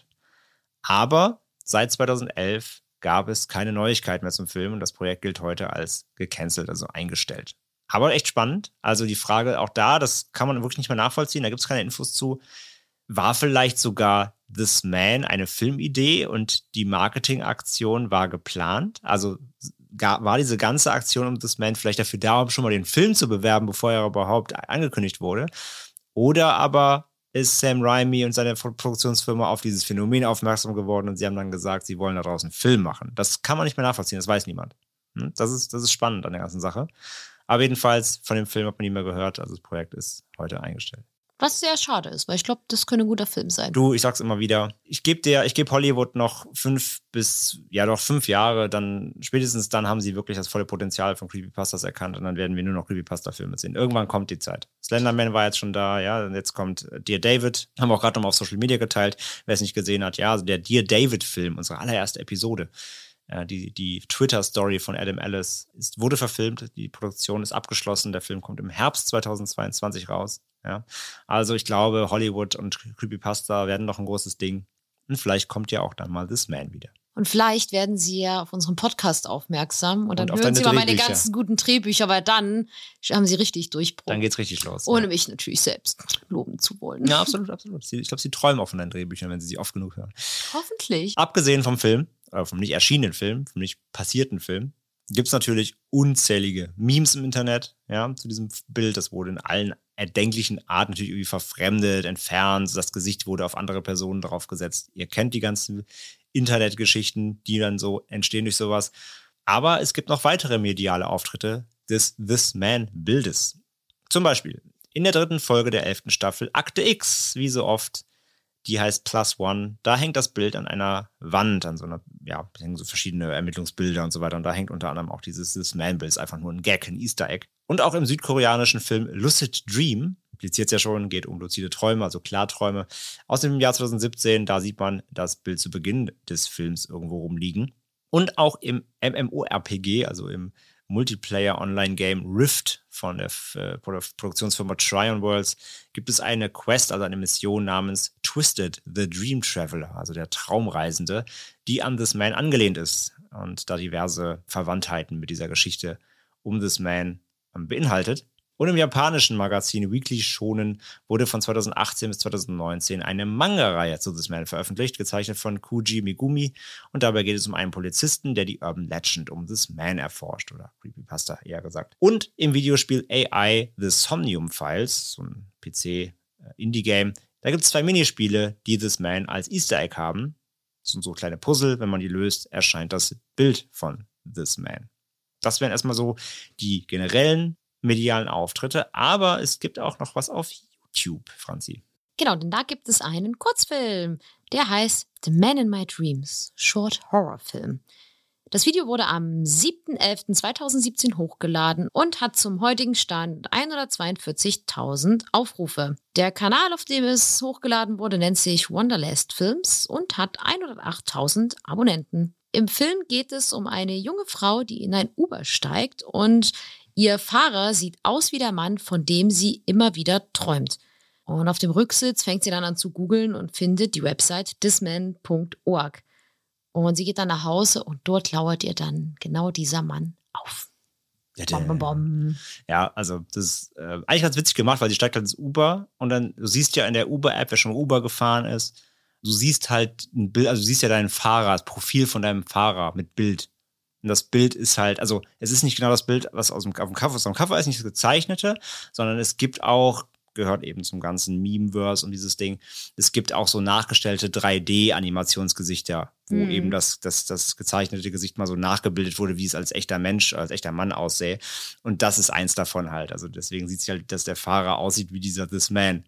Aber seit zweitausendelf gab es keine Neuigkeiten mehr zum Film und das Projekt gilt heute als gecancelt, also eingestellt. Aber echt spannend. Also die Frage auch da, das kann man wirklich nicht mehr nachvollziehen, da gibt es keine Infos zu. War vielleicht sogar This Man eine Filmidee und die Marketingaktion war geplant? Also war diese ganze Aktion um This Man vielleicht dafür da, um schon mal den Film zu bewerben, bevor er überhaupt angekündigt wurde? Oder aber ist Sam Raimi und seine Produktionsfirma auf dieses Phänomen aufmerksam geworden und sie haben dann gesagt, sie wollen da draußen einen Film machen. Das kann man nicht mehr nachvollziehen, das weiß niemand. Das ist, das ist spannend an der ganzen Sache. Aber jedenfalls, von dem Film hat man nie mehr gehört, also das Projekt ist heute eingestellt. Was sehr schade ist, weil ich glaube, das könnte ein guter Film sein. Du, ich sag's immer wieder, ich gebe dir, ich gebe Hollywood noch fünf bis, ja doch fünf Jahre, dann spätestens dann haben sie wirklich das volle Potenzial von Creepypastas erkannt und dann werden wir nur noch Creepypasta-Filme sehen. Irgendwann kommt die Zeit. Slenderman war jetzt schon da, ja, und jetzt kommt Dear David, haben wir auch gerade nochmal auf Social Media geteilt, wer es nicht gesehen hat, ja, also der Dear David-Film, unsere allererste Episode. Ja, die, die Twitter-Story von Adam Ellis ist, wurde verfilmt, die Produktion ist abgeschlossen, der Film kommt im Herbst zweitausendzweiundzwanzig raus. Ja. Also ich glaube, Hollywood und Creepypasta werden noch ein großes Ding. Und vielleicht kommt ja auch dann mal This Man wieder. Und vielleicht werden sie ja auf unseren Podcast aufmerksam und dann und hören sie mal meine Drehbücher. ganzen guten Drehbücher, weil dann haben sie richtig Durchbruch. Dann geht's richtig los. Ohne ja. mich natürlich selbst loben zu wollen. Ja, absolut, absolut. Ich glaube, sie träumen auch von deinen Drehbüchern, wenn sie sie oft genug hören. Hoffentlich. Abgesehen vom Film, äh, vom nicht erschienenen Film, vom nicht passierten Film, gibt es natürlich unzählige Memes im Internet, ja, zu diesem Bild. Das wurde in allen erdenklichen Arten natürlich irgendwie verfremdet, entfernt. Das Gesicht wurde auf andere Personen draufgesetzt. Ihr kennt die ganzen Internetgeschichten, die dann so entstehen durch sowas. Aber es gibt noch weitere mediale Auftritte des This Man-Bildes. Zum Beispiel in der dritten Folge der elften Staffel Akte X, wie so oft. Die heißt Plus One. Da hängt das Bild an einer Wand, an so einer, ja, hängen so verschiedene Ermittlungsbilder und so weiter. Und da hängt unter anderem auch dieses This Man-Bild. Ist einfach nur ein Gag, ein Easter Egg. Und auch im südkoreanischen Film Lucid Dream, impliziert es ja schon, geht um luzide Träume, also Klarträume. Aus dem Jahr zweitausendsiebzehn, da sieht man das Bild zu Beginn des Films irgendwo rumliegen. Und auch im MMORPG, also im Multiplayer-Online-Game Rift von der äh, Produktionsfirma Trion Worlds gibt es eine Quest, also eine Mission namens Twisted, the Dream Traveler, also der Traumreisende, die an This Man angelehnt ist und da diverse Verwandtheiten mit dieser Geschichte um This Man ähm, beinhaltet. Und im japanischen Magazin Weekly Shonen wurde von zweitausendachtzehn bis zweitausendneunzehn eine Manga-Reihe zu This Man veröffentlicht, gezeichnet von Koji Megumi. Und dabei geht es um einen Polizisten, der die Urban Legend um This Man erforscht, oder Creepypasta eher gesagt. Und im Videospiel A I The Somnium Files, so ein P C-Indie-Game, da gibt es zwei Minispiele, die This Man als Easter Egg haben. Das sind so kleine Puzzle, wenn man die löst, erscheint das Bild von This Man. Das wären erstmal so die generellen medialen Auftritte, aber es gibt auch noch was auf YouTube, Franzi. Genau, denn da gibt es einen Kurzfilm, der heißt The Man in My Dreams, Short Horror Film. Das Video wurde am siebten elften zweitausendsiebzehn hochgeladen und hat zum heutigen Stand hundertzweiundvierzigtausend Aufrufe. Der Kanal, auf dem es hochgeladen wurde, nennt sich Wonderlust Films und hat hundertachttausend Abonnenten. Im Film geht es um eine junge Frau, die in ein Uber steigt und ihr Fahrer sieht aus wie der Mann, von dem sie immer wieder träumt. Und auf dem Rücksitz fängt sie dann an zu googeln und findet die Website thisman punkt org. Und sie geht dann nach Hause und dort lauert ihr dann genau dieser Mann auf. Bom, bom, bom. Ja, also das ist äh, eigentlich ganz witzig gemacht, weil sie steigt halt ins Uber und dann, du siehst ja in der Uber-App, wer schon Uber gefahren ist, du siehst halt ein Bild, also du siehst ja deinen Fahrer, das Profil von deinem Fahrer mit Bild. Und das Bild ist halt, also es ist nicht genau das Bild, was aus dem, auf dem Cover, aus dem Cover ist, nicht das gezeichnete, sondern es gibt auch, gehört eben zum ganzen Meme-Verse und dieses Ding, es gibt auch so nachgestellte drei D-Animationsgesichter, wo mhm. eben das, das, das gezeichnete Gesicht mal so nachgebildet wurde, wie es als echter Mensch, als echter Mann aussähe. Und das ist eins davon halt. Also deswegen sieht sich halt, dass der Fahrer aussieht wie dieser This Man.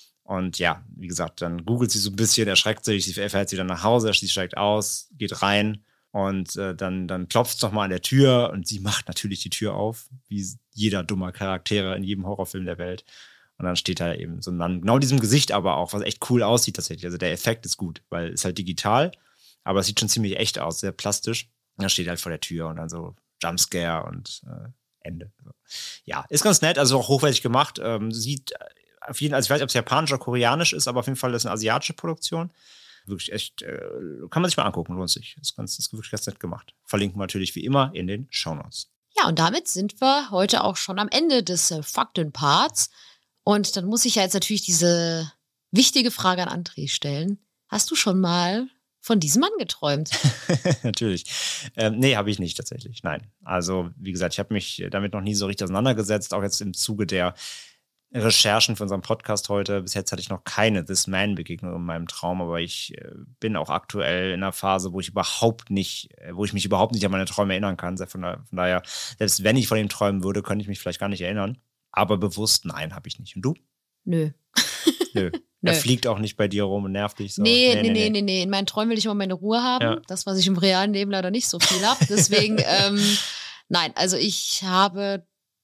Und ja, wie gesagt, dann googelt sie so ein bisschen, erschreckt sich, sie fährt sie dann nach Hause, sie steigt aus, geht rein. Und äh, dann, dann klopft es nochmal an der Tür und sie macht natürlich die Tür auf, wie jeder dummer Charaktere in jedem Horrorfilm der Welt. Und dann steht da eben so ein Mann, genau diesem Gesicht aber auch, was echt cool aussieht tatsächlich. Also der Effekt ist gut, weil es halt digital, aber es sieht schon ziemlich echt aus, sehr plastisch. Und dann steht er halt vor der Tür und dann so Jumpscare und äh, Ende. Ja, ist ganz nett, also auch hochwertig gemacht. Ähm, sieht auf jeden Fall, also ich weiß nicht, ob es japanisch oder koreanisch ist, aber auf jeden Fall ist es eine asiatische Produktion. Wirklich echt, äh, kann man sich mal angucken, lohnt sich. Ist, ganz, ist wirklich ganz nett gemacht. Verlinken wir natürlich wie immer in den Shownotes. Ja, und damit sind wir heute auch schon am Ende des äh, Faktenparts. Und dann muss ich ja jetzt natürlich diese wichtige Frage an André stellen. Hast du schon mal von diesem Mann geträumt? Natürlich. Ähm, nee, habe ich nicht tatsächlich. Nein. Also, wie gesagt, ich habe mich damit noch nie so richtig auseinandergesetzt, auch jetzt im Zuge der Recherchen für unseren Podcast heute. Bis jetzt hatte ich noch keine This Man-Begegnung in meinem Traum, aber ich äh, bin auch aktuell in einer Phase, wo ich überhaupt nicht, äh, wo ich mich überhaupt nicht an meine Träume erinnern kann. Von, da, von daher, selbst wenn ich von ihm träumen würde, könnte ich mich vielleicht gar nicht erinnern. Aber bewusst, nein, habe ich nicht. Und du? Nö. Nö. Er fliegt auch nicht bei dir rum und nervt dich so. Nee, nee, nee, nee, nee. nee. In meinen Träumen will ich immer meine Ruhe haben. Ja. Das, was ich im realen Leben leider nicht so viel habe. Deswegen, ähm, nein, also ich habe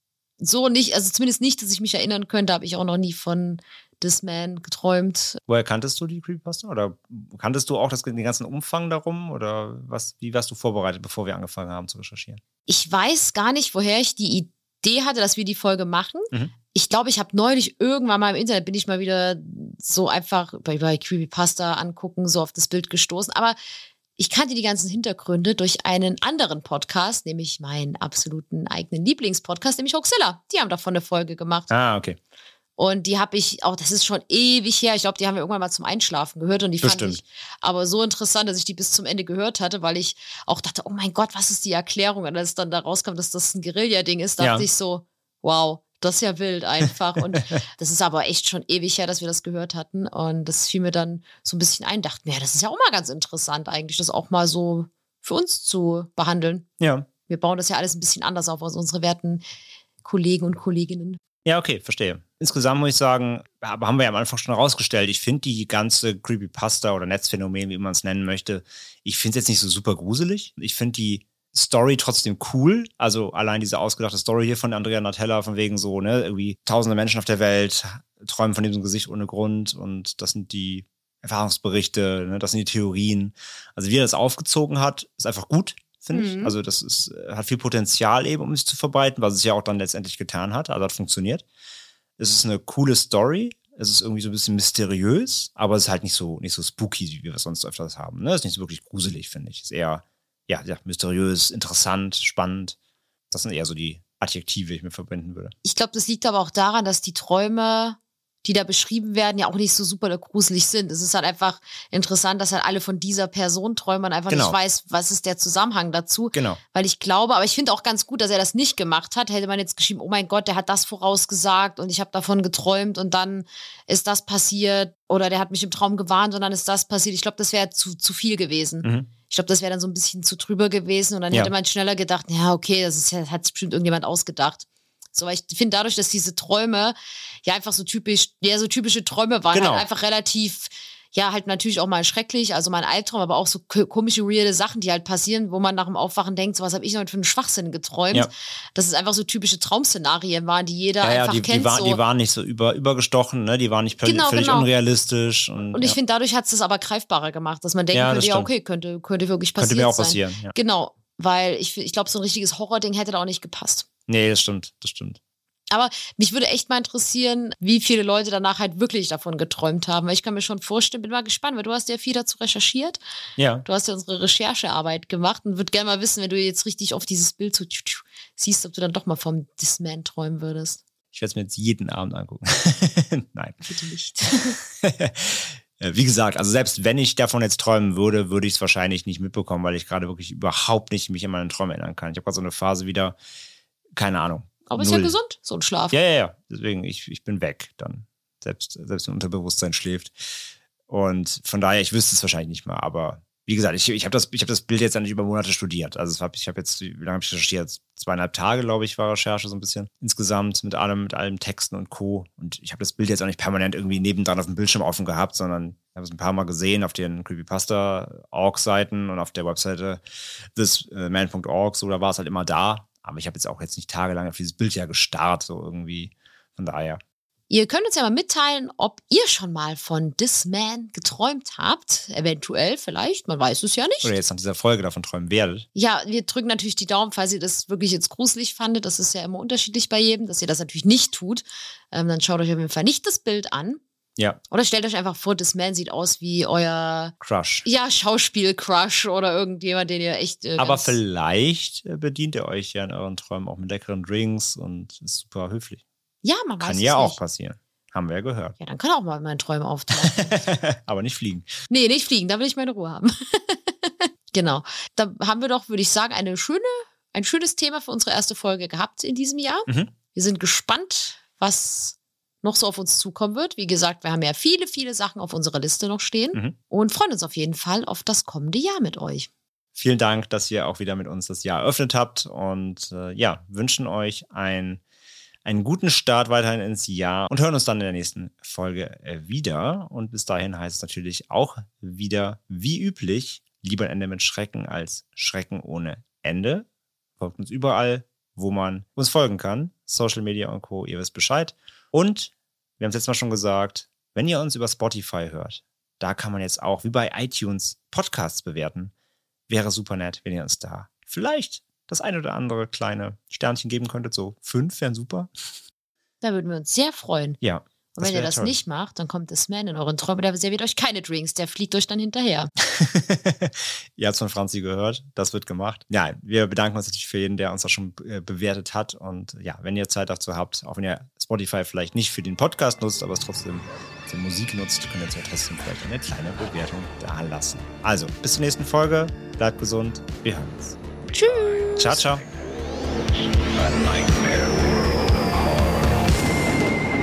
so nicht, also zumindest nicht, dass ich mich erinnern könnte, habe ich auch noch nie von This Man geträumt. Woher kanntest du die Creepypasta? Oder kanntest du auch das, den ganzen Umfang darum? Oder was, wie warst du vorbereitet, bevor wir angefangen haben zu recherchieren? Ich weiß gar nicht, woher ich die Idee hatte, dass wir die Folge machen. Mhm. Ich glaube, ich habe neulich irgendwann mal im Internet, bin ich mal wieder so einfach bei, bei Creepypasta angucken, so auf das Bild gestoßen. Aber ich kannte die ganzen Hintergründe durch einen anderen Podcast, nämlich meinen absoluten eigenen Lieblingspodcast, nämlich Hoaxilla. Die haben davon eine Folge gemacht. Ah, okay. Und die habe ich auch, das ist schon ewig her, ich glaube, die haben wir irgendwann mal zum Einschlafen gehört und die fand Bestimmt. ich aber so interessant, dass ich die bis zum Ende gehört hatte, weil ich auch dachte, oh mein Gott, was ist die Erklärung? Und als es dann da rauskam, dass das ein Guerilla-Ding ist, dachte ja. ich so, wow, das ist ja wild einfach. Und das ist aber echt schon ewig her, dass wir das gehört hatten. Und das fiel mir dann so ein bisschen ein, dachten, ja, das ist ja auch mal ganz interessant eigentlich, das auch mal so für uns zu behandeln. Ja. Wir bauen das ja alles ein bisschen anders auf als unsere werten Kollegen und Kolleginnen. Ja, okay, verstehe. Insgesamt muss ich sagen, aber haben wir ja am Anfang schon herausgestellt, ich finde die ganze Creepypasta oder Netzphänomen, wie man es nennen möchte, ich finde es jetzt nicht so super gruselig. Ich finde die Story trotzdem cool. Also allein diese ausgedachte Story hier von Andrea Natella, von wegen so, ne, irgendwie tausende Menschen auf der Welt träumen von diesem Gesicht ohne Grund und das sind die Erfahrungsberichte, ne, das sind die Theorien. Also wie er das aufgezogen hat, ist einfach gut, finde ich. Mhm. Also das ist, hat viel Potenzial eben, um sich zu verbreiten, was es ja auch dann letztendlich getan hat. Also hat funktioniert. Es ist eine coole Story. Es ist irgendwie so ein bisschen mysteriös, aber es ist halt nicht so, nicht so spooky, wie wir es sonst öfters haben. Ne? Es ist nicht so wirklich gruselig, finde ich. Es ist eher, ja, ja, mysteriös, interessant, spannend. Das sind eher so die Adjektive ich mir verbinden würde. Ich glaube, das liegt aber auch daran, dass die Träume, die da beschrieben werden, ja auch nicht so super gruselig sind. Es ist halt einfach interessant, dass halt alle von dieser Person träumen, man einfach Genau. nicht weiß, was ist der Zusammenhang dazu. Genau. Weil ich glaube, aber ich finde auch ganz gut, dass er das nicht gemacht hat. Hätte man jetzt geschrieben, oh mein Gott, der hat das vorausgesagt und ich habe davon geträumt und dann ist das passiert oder der hat mich im Traum gewarnt und dann ist das passiert. Ich glaube, das wäre zu, zu viel gewesen. Mhm. Ich glaube, das wäre dann so ein bisschen zu drüber gewesen und dann Ja. hätte man schneller gedacht, ja, okay, das ist ja, hat sich bestimmt irgendjemand ausgedacht. So, weil ich finde dadurch, dass diese Träume ja einfach so typisch, ja, so typische Träume waren, Genau. halt einfach relativ, ja, halt natürlich auch mal schrecklich, also mal ein Albtraum, aber auch so k- komische, weirde Sachen, die halt passieren, wo man nach dem Aufwachen denkt, so was habe ich noch für einen Schwachsinn geträumt. Ja. Dass es einfach so typische Traumszenarien waren, die jeder Ja, ja, einfach die, kennt. die, war, so. die waren nicht so über, übergestochen, ne? Die waren nicht völlig, Genau, völlig genau. unrealistisch. Und, Und ich ja. finde, dadurch hat es das aber greifbarer gemacht, dass man denken Ja, das könnte, ja, stimmt. okay, könnte, könnte wirklich passiert Könnte mir auch sein. passieren. Ja. Genau, weil ich, ich glaube, so ein richtiges Horrording hätte da auch nicht gepasst. Nee, das stimmt, das stimmt. Aber mich würde echt mal interessieren, wie viele Leute danach halt wirklich davon geträumt haben. Weil ich kann mir schon vorstellen, bin mal gespannt, weil du hast ja viel dazu recherchiert. Ja. Du hast ja unsere Recherchearbeit gemacht und würde gerne mal wissen, wenn du jetzt richtig auf dieses Bild so tschu, tschu, siehst, ob du dann doch mal vom Disman träumen würdest. Ich werde es mir jetzt jeden Abend angucken. Nein. Bitte nicht. Wie gesagt, also selbst wenn ich davon jetzt träumen würde, würde ich es wahrscheinlich nicht mitbekommen, weil ich gerade wirklich überhaupt nicht mich an meine Träume erinnern kann. Ich habe gerade so eine Phase wieder, keine Ahnung. Aber ist Null. ja gesund, so ein Schlaf. Ja, ja, ja. Deswegen, ich, ich bin weg dann. Selbst, selbst wenn Unterbewusstsein schläft. Und von daher, ich wüsste es wahrscheinlich nicht mehr. Aber wie gesagt, ich, ich habe das, ich hab das Bild jetzt ja nicht über Monate studiert. Also hab, ich habe jetzt, wie lange habe ich recherchiert? Zweieinhalb Tage, glaube ich, war Recherche so ein bisschen. Insgesamt mit allem, mit allem Texten und Co. Und ich habe das Bild jetzt auch nicht permanent irgendwie nebendran auf dem Bildschirm offen gehabt, sondern ich habe es ein paar Mal gesehen auf den Creepypasta Punkt org-Seiten und auf der Webseite this man Punkt org. So, da war es halt immer da. Aber ich habe jetzt auch jetzt nicht tagelang auf dieses Bild ja gestarrt, so irgendwie. Von daher. Ihr könnt uns ja mal mitteilen, ob ihr schon mal von This Man geträumt habt. Eventuell, vielleicht, man weiß es ja nicht. Oder jetzt nach dieser Folge davon träumen werdet. Ja, wir drücken natürlich die Daumen, falls ihr das wirklich jetzt gruselig fandet. Das ist ja immer unterschiedlich bei jedem, dass ihr das natürlich nicht tut. Ähm, dann schaut euch auf jeden Fall nicht das Bild an. Ja. Oder stellt euch einfach vor, This Man sieht aus wie euer Crush. ja, Schauspiel-Crush oder irgendjemand, den ihr echt. Äh, Aber ganz- vielleicht äh, bedient ihr euch ja in euren Träumen auch mit leckeren Drinks und ist super höflich. Ja, man weiß Kann es ja auch nicht. passieren. Haben wir ja gehört. Ja, dann kann auch mal mein Träume auftauchen. Aber nicht fliegen. Nee, nicht fliegen, da will ich meine Ruhe haben. Genau. Da haben wir doch, würde ich sagen, eine schöne, ein schönes Thema für unsere erste Folge gehabt in diesem Jahr. Mhm. Wir sind gespannt, was noch so auf uns zukommen wird. Wie gesagt, wir haben ja viele, viele Sachen auf unserer Liste noch stehen Mhm. und freuen uns auf jeden Fall auf das kommende Jahr mit euch. Vielen Dank, dass ihr auch wieder mit uns das Jahr eröffnet habt und äh, ja, wünschen euch ein, einen guten Start weiterhin ins Jahr und hören uns dann in der nächsten Folge äh, wieder. Und bis dahin heißt es natürlich auch wieder, wie üblich, lieber ein Ende mit Schrecken als Schrecken ohne Ende. Folgt uns überall, wo man uns folgen kann. Social Media und Co., ihr wisst Bescheid. Und wir haben es letztes Mal schon gesagt, wenn ihr uns über Spotify hört, da kann man jetzt auch, wie bei iTunes, Podcasts bewerten. Wäre super nett, wenn ihr uns da vielleicht das ein oder andere kleine Sternchen geben könntet. So fünf wären super. Da würden wir uns sehr freuen. Ja. Und das wenn ihr wär das toll. nicht macht, dann kommt das Man in euren Träumen, der serviert euch keine Drinks, der fliegt euch dann hinterher. Ihr habt es von Franzi gehört, das wird gemacht. Ja, wir bedanken uns natürlich für jeden, der uns da schon äh, bewertet hat. Und ja, wenn ihr Zeit dazu habt, auch wenn ihr Spotify vielleicht nicht für den Podcast nutzt, aber es trotzdem für Musik nutzt, könnt ihr uns ja trotzdem vielleicht eine kleine Bewertung da lassen. Also, bis zur nächsten Folge. Bleibt gesund. Wir hören uns. Tschüss. Ciao, ciao. A nightmare world of horror.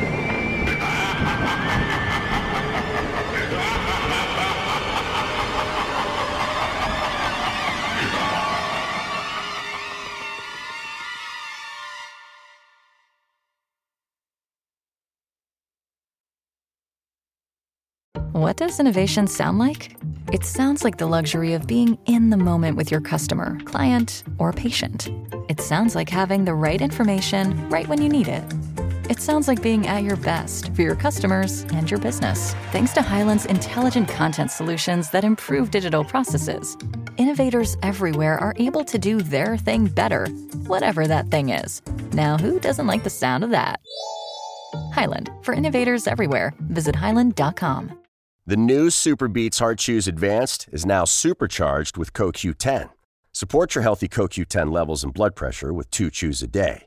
What does innovation sound like? It sounds like the luxury of being in the moment with your customer, client, or patient. It sounds like having the right information right when you need it. It sounds like being at your best for your customers and your business. Thanks to Highland's intelligent content solutions that improve digital processes, innovators everywhere are able to do their thing better, whatever that thing is. Now, who doesn't like the sound of that? Highland, for innovators everywhere. Visit highland dot com. The new Super Beats Heart Chews Advanced is now supercharged with Co Q ten. Support your healthy Co Q ten levels and blood pressure with two chews a day.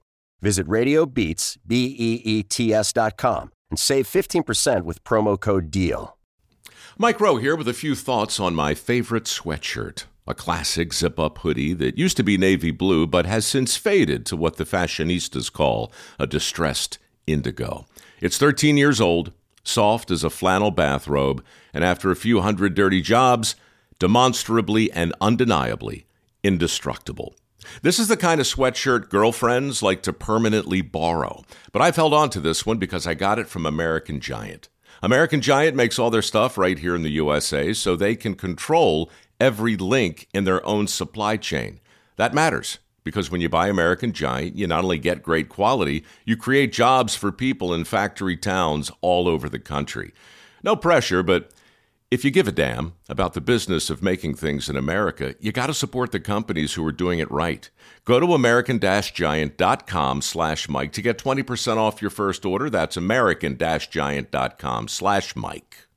Visit Radio Beats, B E E T S dot com and save fifteen percent with promo code DEAL. Mike Rowe here with a few thoughts on my favorite sweatshirt. A classic zip-up hoodie that used to be navy blue but has since faded to what the fashionistas call a distressed indigo. It's thirteen years old, soft as a flannel bathrobe, and after a few hundred dirty jobs, demonstrably and undeniably indestructible. This is the kind of sweatshirt girlfriends like to permanently borrow. But I've held on to this one because I got it from American Giant. American Giant makes all their stuff right here in the U S A so they can control every link in their own supply chain. That matters because when you buy American Giant, you not only get great quality, you create jobs for people in factory towns all over the country. No pressure, but if you give a damn about the business of making things in America, you got to support the companies who are doing it right. Go to american-giant.com slash Mike to get twenty percent off your first order. That's american-giant.com slash Mike.